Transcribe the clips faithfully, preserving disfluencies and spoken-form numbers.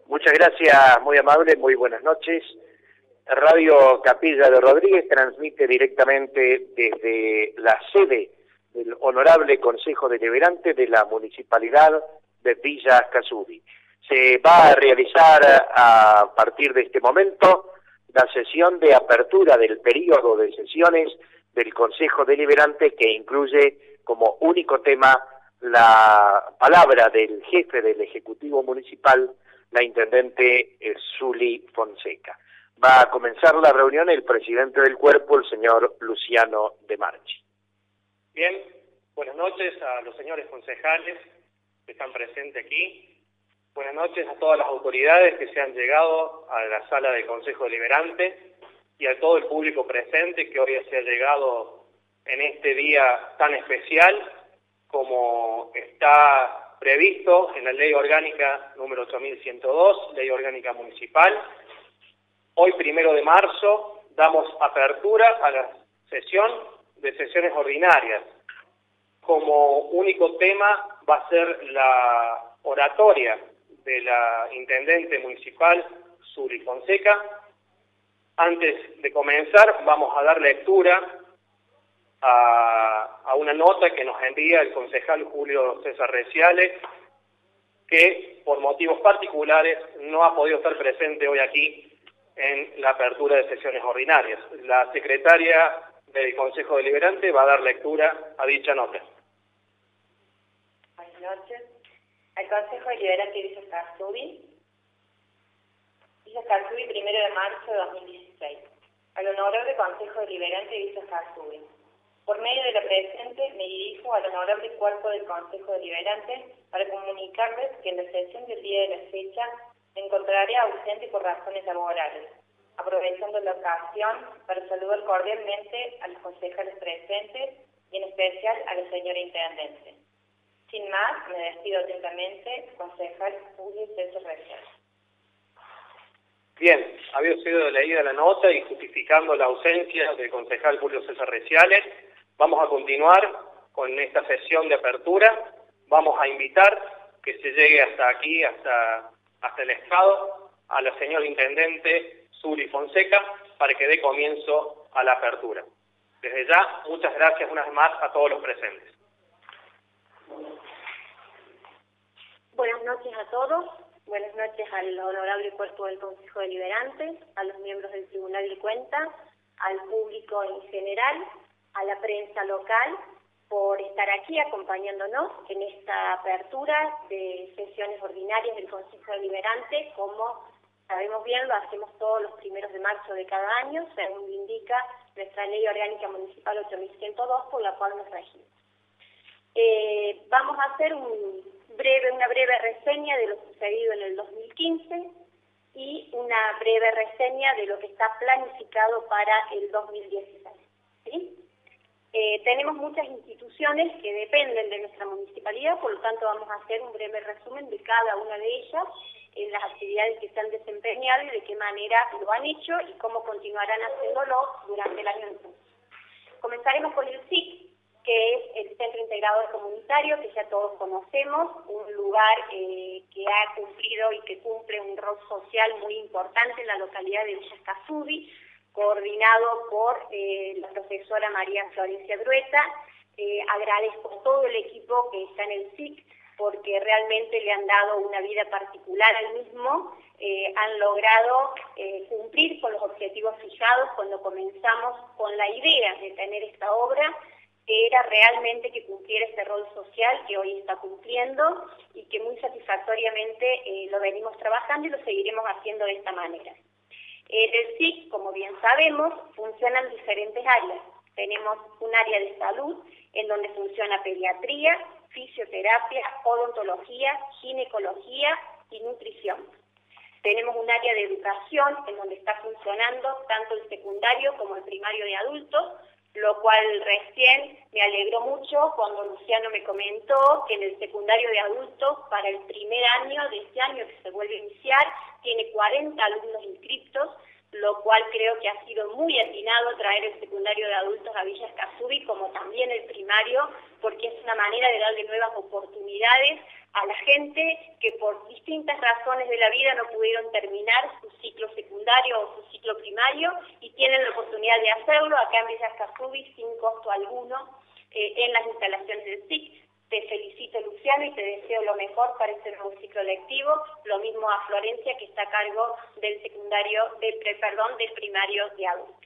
Muchas gracias, muy amable, muy buenas noches. Radio Capilla de Rodríguez transmite directamente desde la sede del Honorable Consejo Deliberante de la Municipalidad de Villa Ascasubi. Se va a realizar a partir de este momento la sesión de apertura del período de sesiones del Consejo Deliberante, que incluye como único tema la palabra del jefe del Ejecutivo Municipal, la Intendente Zuli Fonseca. Va a comenzar la reunión el presidente del cuerpo, el señor Luciano De Marchi. Bien, buenas noches a los señores concejales que están presentes aquí. Buenas noches a todas las autoridades que se han llegado a la sala del Consejo Deliberante y a todo el público presente que hoy se ha llegado en este día tan especial como está previsto en la Ley Orgánica número ocho mil ciento dos, Ley Orgánica Municipal. Hoy, primero de marzo, damos apertura a la sesión de sesiones ordinarias. Como único tema va a ser la oratoria de la Intendente Municipal, Zuli Fonseca. Antes de comenzar, vamos a dar lectura a, a una nota que nos envía el concejal Julio César Reciales, que por motivos particulares no ha podido estar presente hoy aquí en la apertura de sesiones ordinarias. La secretaria del Consejo Deliberante va a dar lectura a dicha nota. Buenas noches. Al Consejo Deliberante de Villa Ascasubi. Villa Ascasubi, primero de marzo de dos mil dieciséis. Al Honorable Consejo Deliberante de Villa Ascasubi. Por medio de la presente, me dirijo al Honorable Cuerpo del Consejo Deliberante para comunicarles que en la sesión del día de la fecha me encontraré ausente por razones laborales, aprovechando la ocasión para saludar cordialmente a los concejales presentes y en especial a la señora Intendente. Sin más, me despido atentamente, concejal Julio César Reciales. Bien, había sido leída la nota y justificando la ausencia del concejal Julio César Reciales, vamos a continuar con esta sesión de apertura. Vamos a invitar que se llegue hasta aquí, hasta, hasta el Estado, a la señora Intendente Zuli Fonseca, para que dé comienzo a la apertura. Desde ya, muchas gracias una vez más a todos los presentes. Buenas noches a todos. Buenas noches al honorable cuerpo del Consejo Deliberante, a los miembros del Tribunal de Cuentas, al público en general, a la prensa local, por estar aquí acompañándonos en esta apertura de sesiones ordinarias del Consejo Deliberante. Como sabemos bien, lo hacemos todos los primeros de marzo de cada año, según indica nuestra Ley Orgánica Municipal ocho mil ciento dos, por la cual nos regimos. Eh, vamos a hacer un breve, una breve reseña de lo sucedido en el dos mil quince y una breve reseña de lo que está planificado para el dos mil dieciséis. ¿Sí? Eh, tenemos muchas instituciones que dependen de nuestra municipalidad, por lo tanto vamos a hacer un breve resumen de cada una de ellas, en las actividades que se han desempeñado y de qué manera lo han hecho y cómo continuarán haciéndolo durante el año en curso. Comenzaremos con el S I C, que es el Centro Integrador Comunitario, que ya todos conocemos, un lugar eh, que ha cumplido y que cumple un rol social muy importante en la localidad de Villa Ascasubi, coordinado por eh, la profesora María Florencia Drueta. Eh, agradezco a todo el equipo que está en el S I C, porque realmente le han dado una vida particular al mismo, eh, han logrado eh, cumplir con los objetivos fijados cuando comenzamos con la idea de tener esta obra, que era realmente que cumpliera este rol social que hoy está cumpliendo y que muy satisfactoriamente eh, lo venimos trabajando y lo seguiremos haciendo de esta manera. En el S I C, como bien sabemos, funcionan diferentes áreas. Tenemos un área de salud en donde funciona pediatría, fisioterapia, odontología, ginecología y nutrición. Tenemos un área de educación en donde está funcionando tanto el secundario como el primario de adultos, lo cual recién me alegró mucho cuando Luciano me comentó que en el secundario de adultos, para el primer año de este año que se vuelve a iniciar, tiene cuarenta alumnos inscriptos, lo cual creo que ha sido muy atinado traer el secundario de adultos a Villa Escazú, como también el primario, porque es una manera de darle nuevas oportunidades a la gente que por distintas razones de la vida no pudieron terminar su ciclo secundario o su ciclo primario y tienen la oportunidad de hacerlo acá en Villa Escazú sin costo alguno eh, en las instalaciones del S I C. Te felicito, Luciano, y te deseo lo mejor para este nuevo ciclo lectivo. Lo mismo a Florencia, que está a cargo del secundario, del, perdón, del primario de adultos.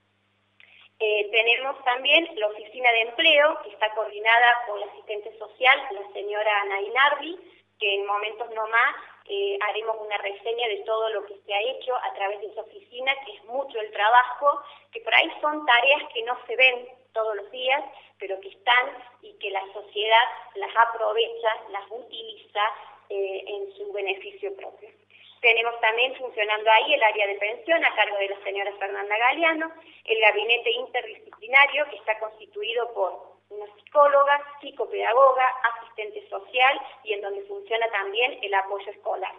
Eh, tenemos también la oficina de empleo, que está coordinada por la asistente social, la señora Ana Inardi, que en momentos no más eh, haremos una reseña de todo lo que se ha hecho a través de esa oficina, que es mucho el trabajo, que por ahí son tareas que no se ven todos los días, pero que están y que la sociedad las aprovecha, las utiliza eh, en su beneficio propio. Tenemos también funcionando ahí el área de pensión a cargo de la señora Fernanda Galeano, el gabinete interdisciplinario que está constituido por una psicóloga, psicopedagoga, asistente social y en donde funciona también el apoyo escolar.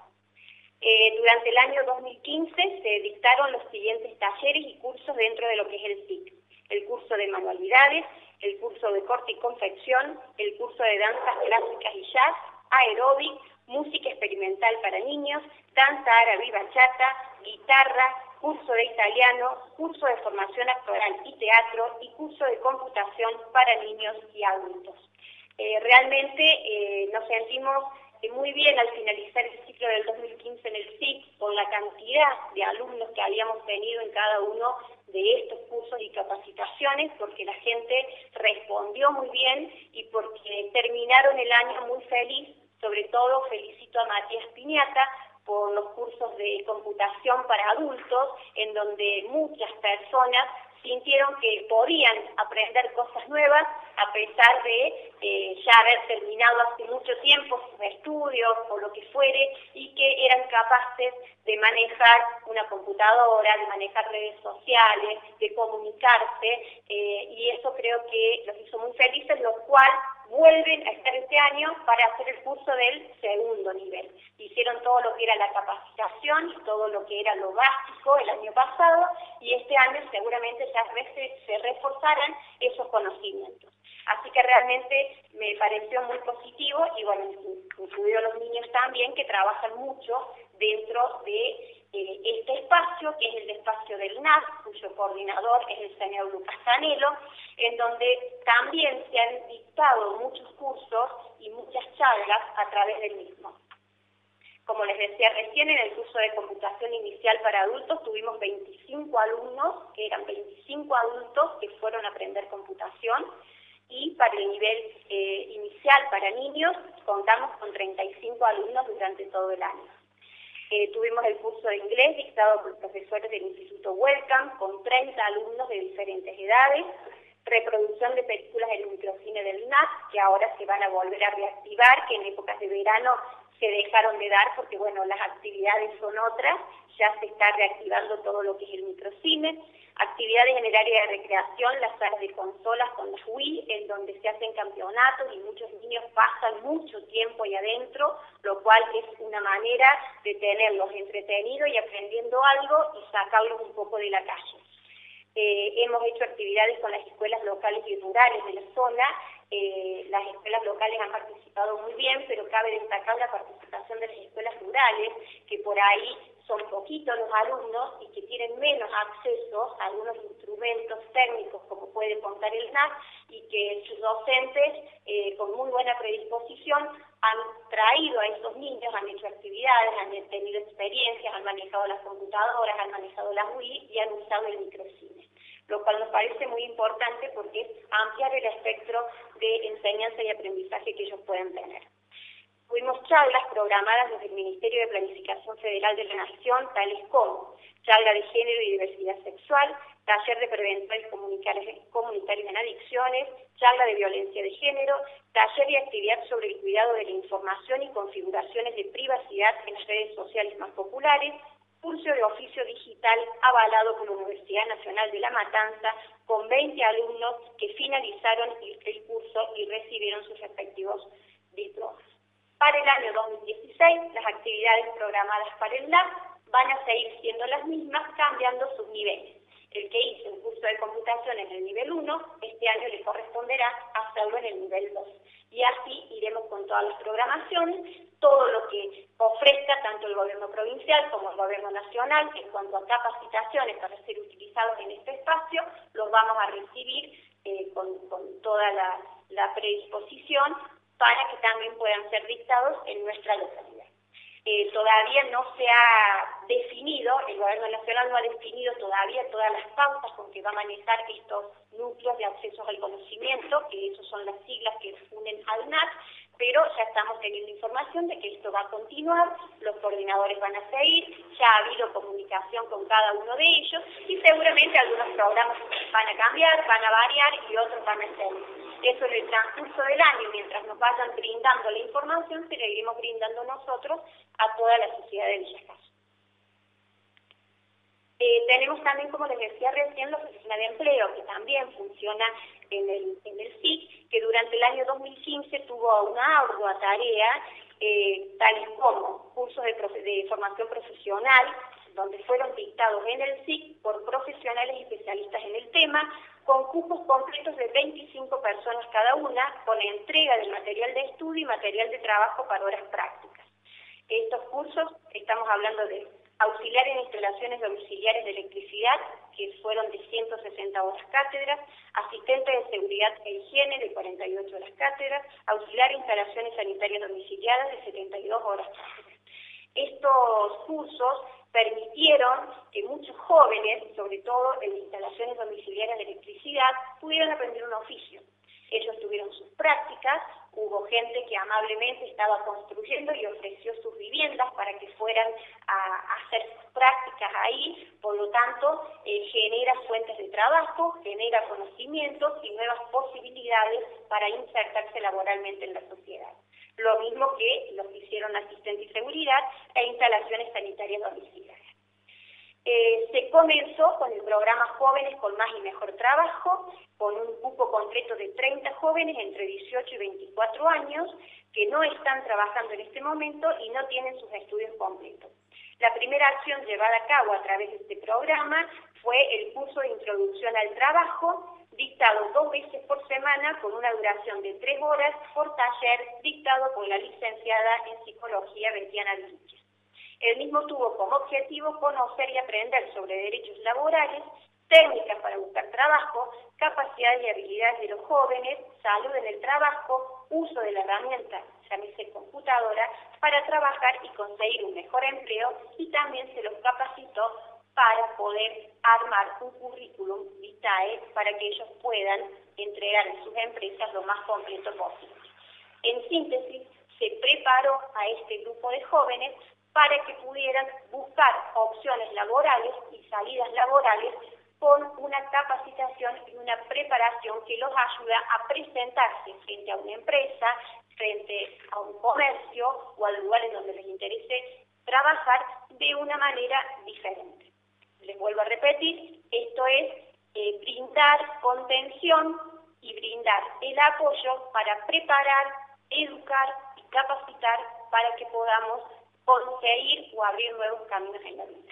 Eh, durante el año dos mil quince se dictaron los siguientes talleres y cursos dentro de lo que es el S I C. El curso de manualidades, el curso de corte y confección, el curso de danzas clásicas y jazz, aeróbic, música experimental para niños, danza árabe y bachata, guitarra, curso de italiano, curso de formación actoral y teatro y curso de computación para niños y adultos. Eh, realmente eh, nos sentimos eh, muy bien al finalizar el ciclo del dos mil quince en el S I C con la cantidad de alumnos que habíamos tenido en cada uno de estos cursos y capacitaciones, porque la gente respondió muy bien y porque terminaron el año muy feliz. Sobre todo felicito a Matías Piñata por los cursos de computación para adultos, en donde muchas personas sintieron que podían aprender cosas nuevas a pesar de eh, ya haber terminado hace mucho tiempo sus estudios o lo que fuere, y que eran capaces de manejar una computadora, de manejar redes sociales, de comunicarse, eh, y eso creo que los hizo muy felices, lo cual vuelven a estar este año para hacer el curso del segundo nivel. Hicieron todo lo que era la capacitación y todo lo que era lo básico el año pasado, y este año seguramente ya se, se reforzarán esos conocimientos. Así que realmente me pareció muy positivo, y bueno, incluido los niños también, que trabajan mucho dentro de eh, este espacio, que es el espacio del N A S, cuyo coordinador es el señor Lucas Canelo, en donde también se han dictado muchos cursos y muchas charlas a través del mismo. Como les decía recién, en el curso de computación inicial para adultos tuvimos veinticinco alumnos, que eran veinticinco adultos que fueron a aprender computación, y para el nivel eh, inicial para niños contamos con treinta y cinco alumnos durante todo el año. Eh, tuvimos el curso de inglés dictado por profesores del Instituto Welcome con treinta alumnos de diferentes edades, reproducción de películas en el microcine del N A S, que ahora se van a volver a reactivar, que en épocas de verano se dejaron de dar porque, bueno, las actividades son otras, ya se está reactivando todo lo que es el microcine, actividades en el área de recreación, las salas de consolas con las Wii, en donde se hacen campeonatos y muchos niños pasan mucho tiempo ahí adentro, lo cual es una manera de tenerlos entretenidos y aprendiendo algo y sacarlos un poco de la calle. Eh, hemos hecho actividades con las escuelas locales y rurales de la zona. Eh, las escuelas locales han participado muy bien, pero cabe destacar la participación de las escuelas rurales, que por ahí son poquitos los alumnos y que tienen menos acceso a algunos instrumentos técnicos como puede contar el N A S, y que sus docentes eh, con muy buena predisposición han traído a esos niños, han hecho actividades, han tenido experiencias, han manejado las computadoras, han manejado las Wii y han usado el microcine, lo cual nos parece muy importante porque es ampliar el espectro de enseñanza y aprendizaje que ellos pueden tener. Tuvimos charlas programadas desde el Ministerio de Planificación Federal de la Nación, tales como charla de género y diversidad sexual, taller de preventores comunitarios en adicciones, charla de violencia de género, taller y actividad sobre el cuidado de la información y configuraciones de privacidad en las redes sociales más populares, curso de oficio digital avalado por la Universidad Nacional de La Matanza, con veinte alumnos que finalizaron el curso y recibieron sus respectivos diplomas. Para el año dos mil dieciséis, las actividades programadas para el N A S van a seguir siendo las mismas, cambiando sus niveles. El que hizo un curso de computación en el nivel uno, este año le corresponderá hacerlo en el nivel dos. Y así iremos con todas las programaciones, todo lo que ofrezca tanto el gobierno provincial como el gobierno nacional en cuanto a capacitaciones para ser utilizados en este espacio, los vamos a recibir eh, con, con toda la, la predisposición para que también puedan ser dictados en nuestra localidad. Eh, todavía no se ha definido, el gobierno nacional no ha definido todavía todas las pautas con que va a manejar estos núcleos de acceso al conocimiento, que esas son las siglas que unen al N A C, pero ya estamos teniendo información de que esto va a continuar, los coordinadores van a seguir, ya ha habido comunicación con cada uno de ellos y seguramente algunos programas van a cambiar, van a variar y otros van a seguir. Eso en el transcurso del año, mientras nos vayan brindando la información, se la iremos brindando nosotros a toda la sociedad de Villa Gesell. Eh, tenemos también, como les decía recién, la oficina de empleo, que también funciona en el, en el S I C, que durante el año dos mil quince tuvo una ardua tarea, eh, tales como cursos de, profe de formación profesional, donde fueron dictados en el S I C por profesionales especialistas en el tema, con cupos completos de veinticinco personas cada una, con entrega de material de estudio y material de trabajo para horas prácticas. Estos cursos, estamos hablando de auxiliar en instalaciones domiciliares de electricidad, que fueron de ciento sesenta horas cátedras, asistente de seguridad e higiene de cuarenta y ocho horas cátedras, auxiliar en instalaciones sanitarias domiciliadas de setenta y dos horas cátedras. Estos cursos permitieron que muchos jóvenes, sobre todo en instalaciones domiciliarias de electricidad, pudieran aprender un oficio. Ellos tuvieron sus prácticas, hubo gente que amablemente estaba construyendo y ofreció sus viviendas para que fueran a hacer sus prácticas ahí, por lo tanto eh, genera fuentes de trabajo, genera conocimientos y nuevas posibilidades para insertarse laboralmente en la sociedad. Lo mismo que los que hicieron asistente y seguridad e instalaciones sanitarias domiciliarias. Eh, se comenzó con el programa Jóvenes con Más y Mejor Trabajo, con un cupo concreto de treinta jóvenes entre dieciocho y veinticuatro años que no están trabajando en este momento y no tienen sus estudios completos. La primera acción llevada a cabo a través de este programa fue el curso de Introducción al Trabajo, dictado dos veces por semana con una duración de tres horas por taller, dictado por la licenciada en Psicología Betiana Vilches. El mismo tuvo como objetivo conocer y aprender sobre derechos laborales, técnicas para buscar trabajo, capacidades y habilidades de los jóvenes, salud en el trabajo, uso de la herramienta, llámese computadora, para trabajar y conseguir un mejor empleo, y también se los capacitó para poder armar un currículum vitae para que ellos puedan entregar en sus empresas lo más completo posible. En síntesis, se preparó a este grupo de jóvenes para que pudieran buscar opciones laborales y salidas laborales con una capacitación y una preparación que los ayuda a presentarse frente a una empresa, frente a un comercio o a lugares donde les interese trabajar de una manera diferente. Les vuelvo a repetir, esto es eh, brindar contención y brindar el apoyo para preparar, educar y capacitar para que podamos conseguir o abrir nuevos caminos en la vida.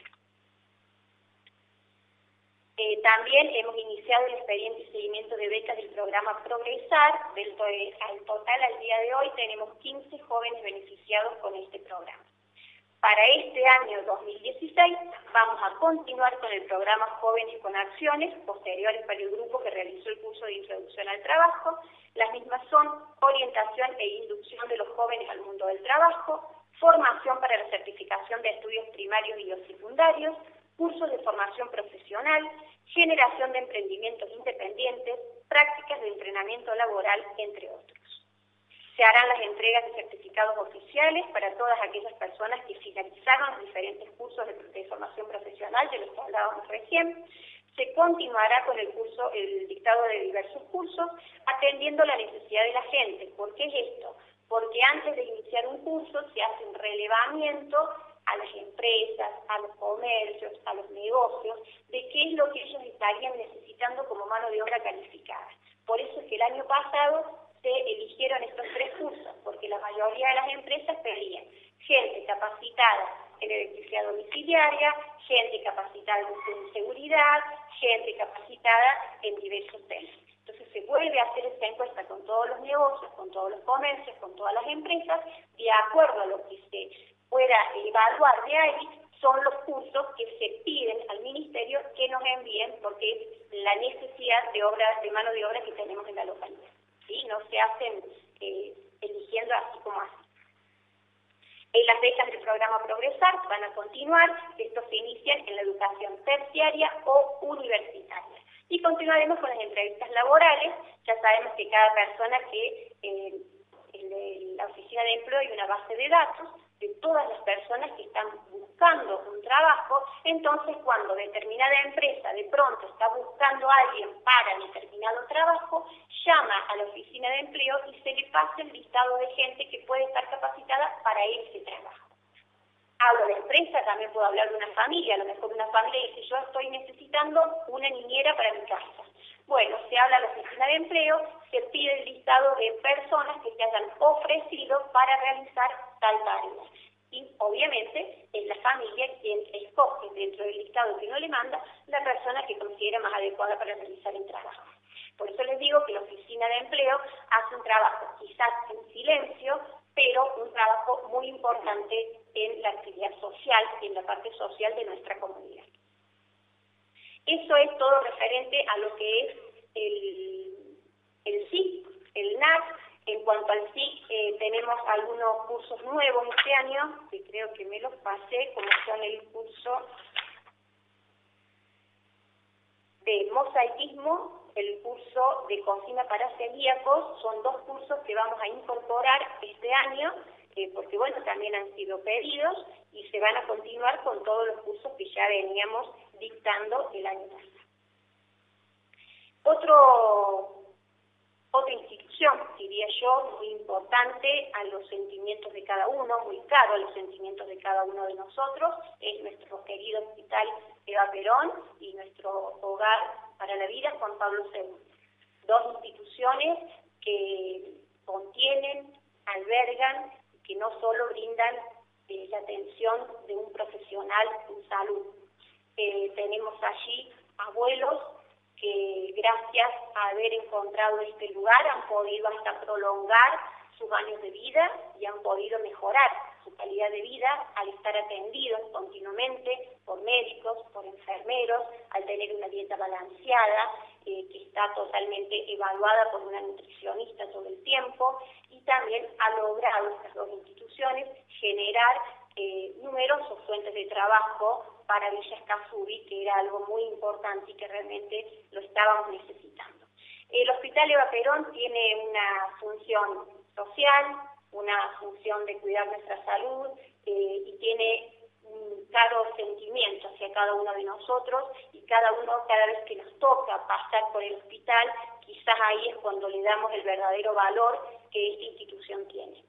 Eh, también hemos iniciado el expediente de seguimiento de becas del programa Progresar. Del to al total, al día de hoy, tenemos quince jóvenes beneficiados con este programa. Para este año dos mil dieciséis vamos a continuar con el programa Jóvenes con Acciones, posteriores para el grupo que realizó el curso de Introducción al Trabajo. Las mismas son orientación e inducción de los jóvenes al mundo del trabajo, formación para la certificación de estudios primarios y o secundarios, cursos de formación profesional, generación de emprendimientos independientes, prácticas de entrenamiento laboral, entre otros. Se harán las entregas de certificados oficiales para todas aquellas personas que finalizaron los diferentes cursos de, de formación profesional de los que hablábamos recién. Se continuará con el curso, el dictado de diversos cursos, atendiendo la necesidad de la gente. ¿Por qué es esto? Porque antes de iniciar un curso se hace un relevamiento a las empresas, a los comercios, a los negocios, de qué es lo que ellos estarían necesitando como mano de obra calificada. Por eso es que el año pasado se eligieron estos tres cursos, porque la mayoría de las empresas pedían gente capacitada en electricidad domiciliaria, gente capacitada en seguridad, gente capacitada en diversos temas. Entonces se vuelve a hacer esta encuesta con todos los negocios, con todos los comercios, con todas las empresas, de acuerdo a lo que se pueda evaluar de ahí, son los cursos que se piden al Ministerio que nos envíen, porque es la necesidad de obra, de mano de obra que tenemos en la localidad. ¿Sí? No se hacen eh, eligiendo así como así. En las becas del programa Progresar van a continuar, estos se inician en la educación terciaria o universitaria. Y continuaremos con las entrevistas laborales. Ya sabemos que cada persona que eh, en la oficina de empleo hay una base de datos de todas las personas que están buscando un trabajo. Entonces, cuando determinada empresa de pronto está buscando a alguien para determinado trabajo, llama a la oficina de empleo y se le pasa el listado de gente que puede estar capacitada para ese trabajo. Hablo de empresa, también puedo hablar de una familia. A lo mejor una familia dice, yo estoy necesitando una niñera para mi casa. Bueno, se habla a la oficina de empleo, se pide el listado de personas que se hayan ofrecido para realizar tal tarea. Y obviamente es la familia quien escoge dentro del listado que no le manda la persona que considera más adecuada para realizar el trabajo. Por eso les digo que la oficina de empleo hace un trabajo quizás en silencio, pero un trabajo muy importante en la actividad social, en la parte social de nuestra comunidad. Eso es todo referente a lo que es el, el S I C, el N A C. En cuanto al S I C, eh, tenemos algunos cursos nuevos este año, que creo que me los pasé, como son el curso de mosaicismo, el curso de cocina para celíacos. Son dos cursos que vamos a incorporar este año, eh, porque bueno, también han sido pedidos y se van a continuar con todos los cursos que ya veníamos dictando el año pasado. Otro, otra institución, diría yo, muy importante a los sentimientos de cada uno, muy caro a los sentimientos de cada uno de nosotros, es nuestro querido Hospital Eva Perón y nuestro Hogar para la Vida Juan Pablo segundo. Dos instituciones que contienen, albergan, que no solo brindan eh, la atención de un profesional en salud. Eh, tenemos allí abuelos que gracias a haber encontrado este lugar han podido hasta prolongar sus años de vida y han podido mejorar su calidad de vida al estar atendidos continuamente por médicos, por enfermeros, al tener una dieta balanceada, eh, que está totalmente evaluada por una nutricionista todo el tiempo, y también ha logrado estas dos instituciones generar eh, numerosas fuentes de trabajo para Villa Escazú, que era algo muy importante y que realmente lo estábamos necesitando. El Hospital Eva Perón tiene una función social, una función de cuidar nuestra salud eh, y tiene un claro sentimiento hacia cada uno de nosotros, y cada uno, cada vez que nos toca pasar por el hospital, quizás ahí es cuando le damos el verdadero valor que esta institución tiene.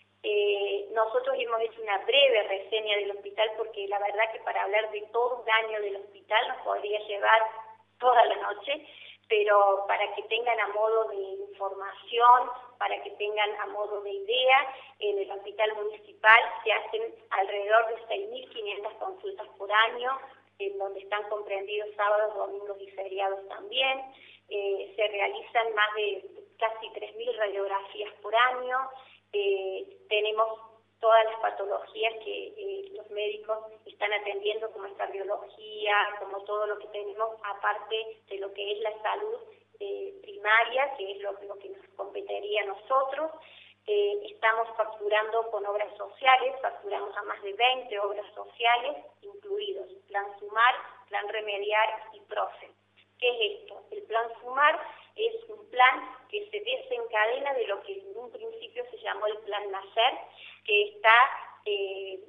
Eh, nosotros hemos hecho una breve reseña del hospital porque la verdad que para hablar de todo un año del hospital nos podría llevar toda la noche, pero para que tengan a modo de información, para que tengan a modo de idea, en el hospital municipal se hacen alrededor de seis mil quinientas consultas por año, en donde están comprendidos sábados, domingos y feriados también. Eh, se realizan más de casi tres mil radiografías por año. Eh, tenemos todas las patologías que eh, los médicos están atendiendo, como es cardiología, como todo lo que tenemos, aparte de lo que es la salud eh, primaria, que es lo, lo que nos competiría a nosotros. Eh, estamos facturando con obras sociales, facturamos a más de veinte obras sociales, incluidos Plan Sumar, Plan Remediar y Profe. ¿Qué es esto? El Plan Sumar es un plan que se desencadena de lo que en un principio se llamó el Plan Nacer, que está eh,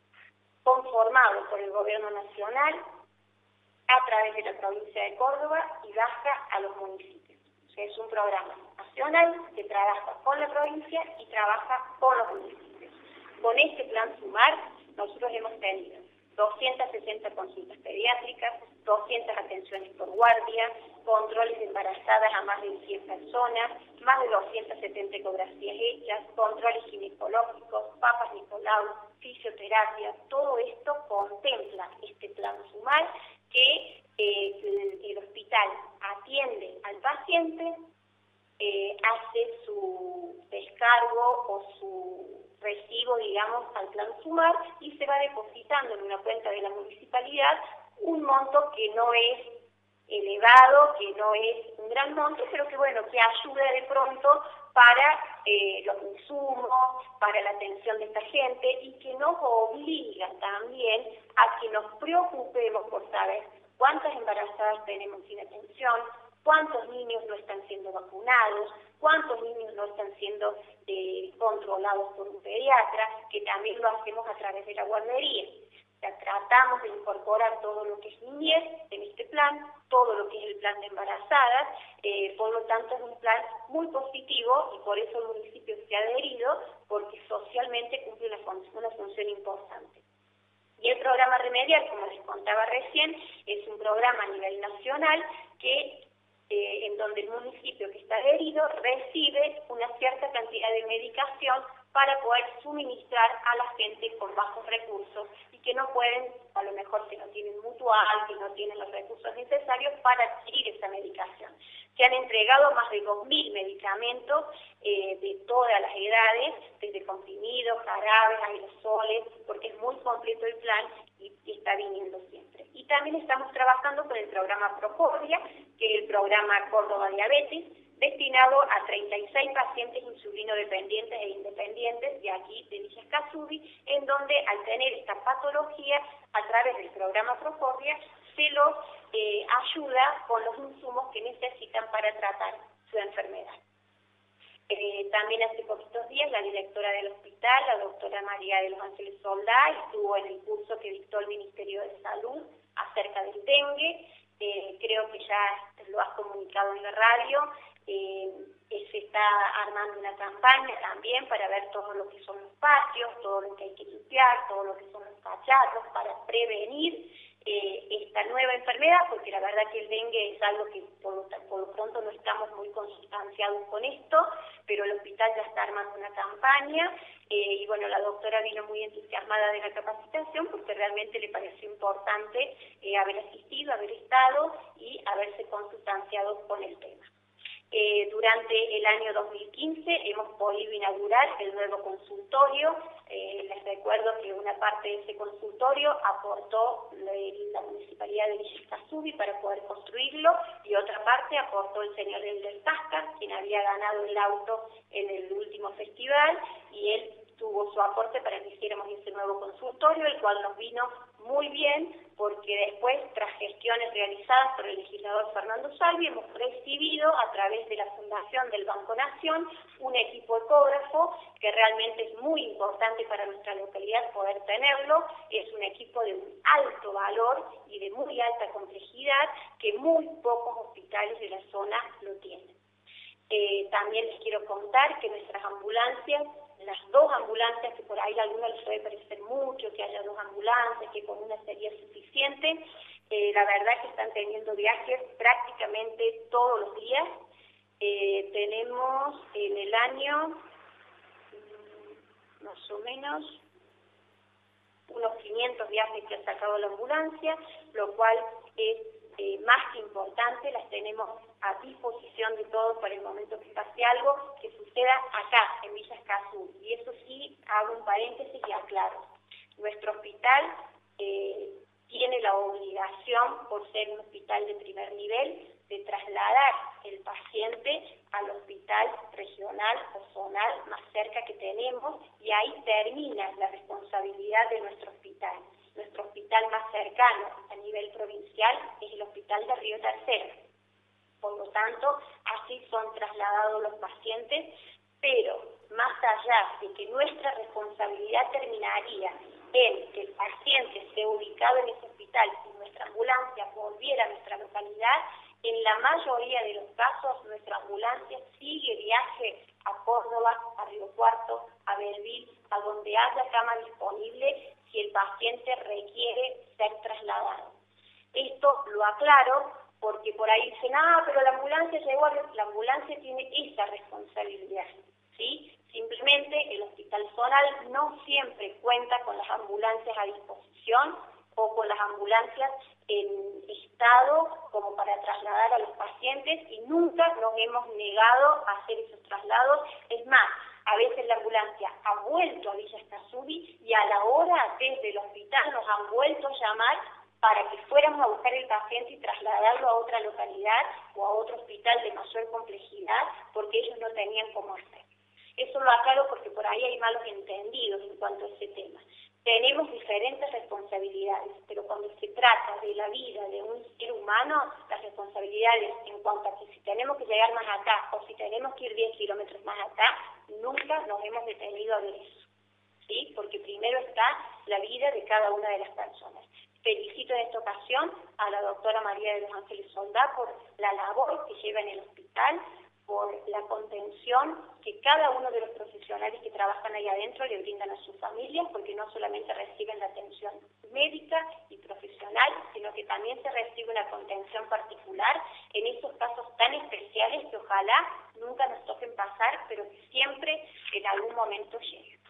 conformado por el Gobierno Nacional a través de la provincia de Córdoba y baja a los municipios. O sea, es un programa nacional que trabaja con la provincia y trabaja con los municipios. Con este Plan Sumar nosotros hemos tenido doscientas sesenta consultas pediátricas, doscientas atenciones por guardia, controles de embarazadas a más de cien personas, más de doscientas setenta ecografías hechas, controles ginecológicos, papas Nicolau, fisioterapia. Todo esto contempla este plan SUMAR que eh, el, el hospital atiende al paciente, eh, hace su descargo o su recibo, digamos, al plan SUMAR y se va depositando en una cuenta de la municipalidad un monto que no es elevado, que no es un gran monto, pero que bueno, que ayuda de pronto para eh, los insumos, para la atención de esta gente y que nos obliga también a que nos preocupemos por saber cuántas embarazadas tenemos sin atención, cuántos niños no están siendo vacunados, cuántos niños no están siendo eh, controlados por un pediatra, que también lo hacemos a través de la guardería. O sea, tratamos de incorporar todo lo que es niñez en este plan, todo lo que es el plan de embarazadas, eh, por lo tanto es un plan muy positivo y por eso el municipio se ha adherido, porque socialmente cumple una, fun una función importante. Y el programa Remedial, como les contaba recién, es un programa a nivel nacional que Eh, en donde el municipio que está adherido recibe una cierta cantidad de medicación para poder suministrar a la gente con bajos recursos y que no pueden, a lo mejor que no tienen mutual, que no tienen los recursos necesarios para adquirir esa medicación. Se han entregado más de dos mil medicamentos eh, de todas las edades, desde comprimidos, jarabes, aerosoles, porque es muy completo el plan y, y está viniendo siempre. Y también estamos trabajando con el programa Procordia, que es el programa Córdoba Diabetes, destinado a treinta y seis pacientes insulinodependientes e independientes de aquí, de Villa Escazú, en donde al tener esta patología, a través del programa Procordia, se los eh, ayuda con los insumos que necesitan para tratar su enfermedad. Eh, también hace poquitos días la directora del hospital, la doctora María de los Ángeles Soldá, estuvo en el curso que dictó el Ministerio de Salud acerca del dengue. Eh, creo que ya lo has comunicado en la radio. Eh, se está armando una campaña también para ver todo lo que son los patios, todo lo que hay que limpiar, todo lo que son los cacharros para prevenir eh, esta nueva enfermedad, porque la verdad que el dengue es algo que por lo, por lo pronto no estamos muy consustanciados con esto, pero el hospital ya está armando una campaña eh, y bueno, la doctora vino muy entusiasmada de la capacitación porque realmente le pareció importante eh, haber asistido, haber estado y haberse consustanciado con el tema. Eh, durante el año dos mil quince hemos podido inaugurar el nuevo consultorio. Eh, les recuerdo que una parte de ese consultorio aportó la, la Municipalidad de Villa Escazú para poder construirlo y otra parte aportó el señor Elder Tasca, quien había ganado el auto en el último festival, y él tuvo su aporte para que hiciéramos ese nuevo consultorio, el cual nos vino muy bien porque después, tras gestiones realizadas por el legislador Fernando Salvi, hemos recibido a través de la Fundación del Banco Nación un equipo ecógrafo que realmente es muy importante para nuestra localidad poder tenerlo. Es un equipo de un alto valor y de muy alta complejidad que muy pocos hospitales de la zona lo tienen. Eh, también les quiero contar que nuestras ambulancias, las dos ambulancias, que por ahí a algunos les puede parecer mucho, que haya dos ambulancias, que con una sería suficiente, eh, la verdad que están teniendo viajes prácticamente todos los días. Eh, tenemos en el año, más o menos, unos quinientos viajes que ha sacado la ambulancia, lo cual es eh, más que importante, las tenemos a disposición de todos para el momento que pase algo que suceda acá, en Villa Escazú. Y eso sí, hago un paréntesis y aclaro. Nuestro hospital eh, tiene la obligación, por ser un hospital de primer nivel, de trasladar el paciente al hospital regional o zonal más cerca que tenemos, y ahí termina la responsabilidad de nuestro hospital. Nuestro hospital más cercano a nivel provincial es el hospital de Río Tercero. Por lo tanto, así son trasladados los pacientes, pero más allá de que nuestra responsabilidad terminaría en que el paciente esté ubicado en ese hospital y nuestra ambulancia volviera a nuestra localidad, en la mayoría de los casos nuestra ambulancia sigue viaje a Córdoba, a Río Cuarto, a Belville, a donde haya cama disponible, si el paciente requiere ser trasladado. Esto lo aclaro porque por ahí dicen, ah, pero la ambulancia llegó, la ambulancia tiene esa responsabilidad, ¿sí? Simplemente el Hospital Zonal no siempre cuenta con las ambulancias a disposición o con las ambulancias en estado como para trasladar a los pacientes y nunca nos hemos negado a hacer esos traslados. Es más, a veces la ambulancia ha vuelto a Villa Escazú y a la hora desde el hospital nos han vuelto a llamar para que fuéramos a buscar el paciente y trasladarlo a otra localidad o a otro hospital de mayor complejidad porque ellos no tenían cómo hacer. Eso lo aclaro porque por ahí hay malos entendidos en cuanto a ese tema. Tenemos diferentes responsabilidades, pero cuando se trata de la vida de un ser humano, las responsabilidades en cuanto a que si tenemos que llegar más acá o si tenemos que ir diez kilómetros más acá, nunca nos hemos detenido a ver eso, ¿sí? Porque primero está la vida de cada una de las personas. Felicito en esta ocasión a la doctora María de los Ángeles Soldá por la labor que lleva en el hospital, por la contención que cada uno de los profesionales que trabajan ahí adentro le brindan a sus familias, porque no solamente reciben la atención médica y profesional, sino que también se recibe una contención particular en esos casos tan especiales que ojalá nunca nos toquen pasar, pero que siempre en algún momento lleguen.